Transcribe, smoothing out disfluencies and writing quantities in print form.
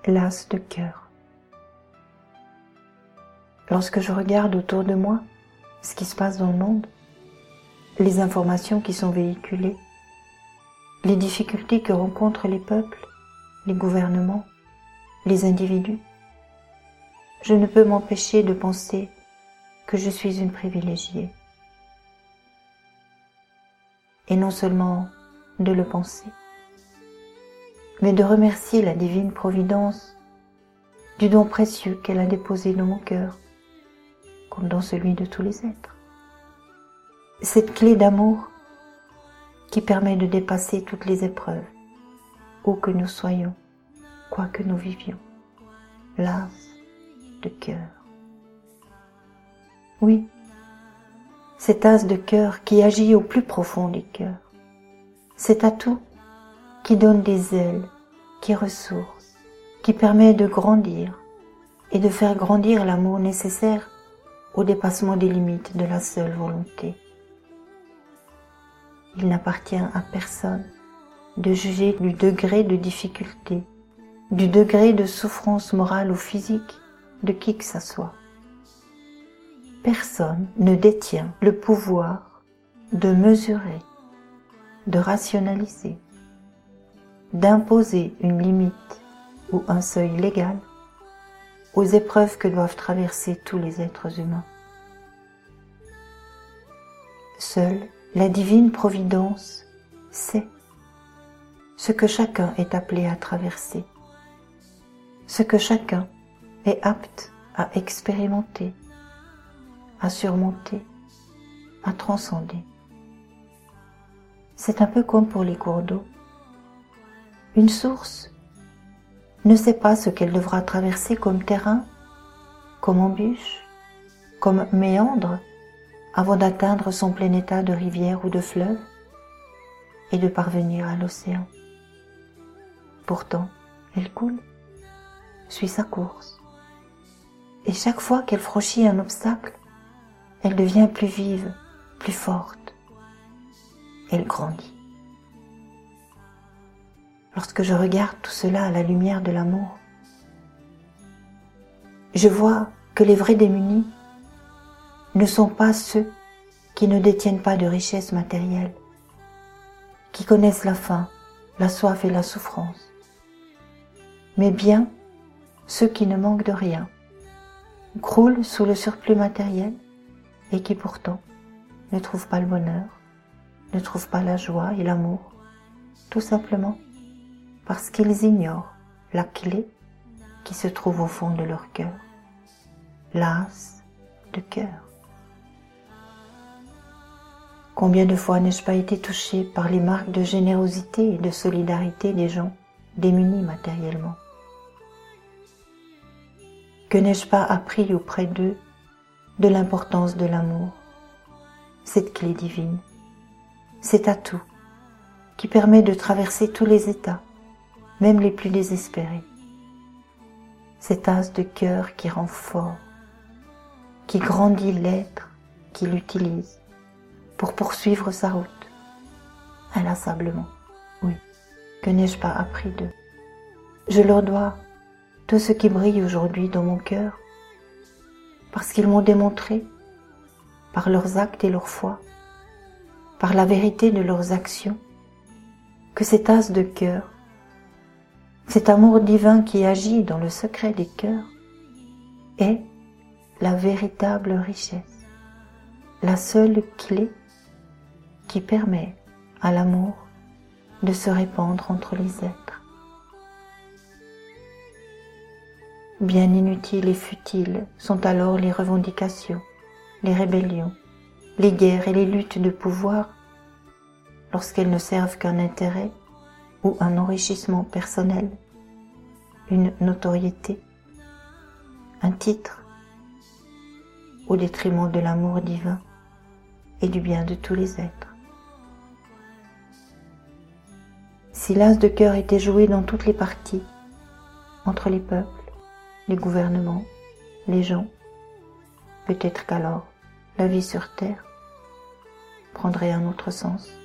l'as de cœur. Lorsque je regarde autour de moi ce qui se passe dans le monde, les informations qui sont véhiculées, les difficultés que rencontrent les peuples, les gouvernements, les individus, je ne peux m'empêcher de penser que je suis une privilégiée. Et non seulement de le penser, mais de remercier la divine providence du don précieux qu'elle a déposé dans mon cœur, comme dans celui de tous les êtres. Cette clé d'amour qui permet de dépasser toutes les épreuves, où que nous soyons, quoi que nous vivions. L'as de cœur. Oui, cet as de cœur qui agit au plus profond des cœurs. Cet atout qui donne des ailes, qui ressource, qui permet de grandir et de faire grandir l'amour nécessaire au dépassement des limites de la seule volonté. Il n'appartient à personne de juger du degré de difficulté, du degré de souffrance morale ou physique de qui que ce soit. Personne ne détient le pouvoir de mesurer, de rationaliser, d'imposer une limite ou un seuil légal aux épreuves que doivent traverser tous les êtres humains. Seule la divine providence sait ce que chacun est appelé à traverser, ce que chacun est apte à expérimenter, à surmonter, à transcender. C'est un peu comme pour les cours d'eau. Une source ne sait pas ce qu'elle devra traverser comme terrain, comme embûche, comme méandre, avant d'atteindre son plein état de rivière ou de fleuve et de parvenir à l'océan. Pourtant, elle coule, suit sa course. Et chaque fois qu'elle franchit un obstacle, elle devient plus vive, plus forte. Elle grandit. Lorsque je regarde tout cela à la lumière de l'amour, je vois que les vrais démunis ne sont pas ceux qui ne détiennent pas de richesses matérielles, qui connaissent la faim, la soif et la souffrance, mais bien ceux qui ne manquent de rien, croulent sous le surplus matériel et qui pourtant ne trouvent pas le bonheur, ne trouvent pas la joie et l'amour, tout simplement parce qu'ils ignorent la clé qui se trouve au fond de leur cœur, l'as de cœur. Combien de fois n'ai-je pas été touchée par les marques de générosité et de solidarité des gens démunis matériellement? Que n'ai-je pas appris auprès d'eux de l'importance de l'amour, cette clé divine, cet atout qui permet de traverser tous les états, même les plus désespérés. Cet as de cœur qui rend fort, qui grandit l'être qui l'utilise pour poursuivre sa route, inlassablement. Oui, que n'ai-je pas appris d'eux? Je leur dois tout ce qui brille aujourd'hui dans mon cœur, parce qu'ils m'ont démontré, par leurs actes et leur foi, par la vérité de leurs actions, que cet as de cœur, cet amour divin qui agit dans le secret des cœurs, est la véritable richesse, la seule clé qui permet à l'amour de se répandre entre les êtres. Bien inutiles et futiles sont alors les revendications, les rébellions, les guerres et les luttes de pouvoir lorsqu'elles ne servent qu'un intérêt ou un enrichissement personnel, une notoriété, un titre, au détriment de l'amour divin et du bien de tous les êtres. Si l'as de cœur était joué dans toutes les parties, entre les peuples, les gouvernements, les gens, peut-être qu'alors la vie sur terre prendrait un autre sens.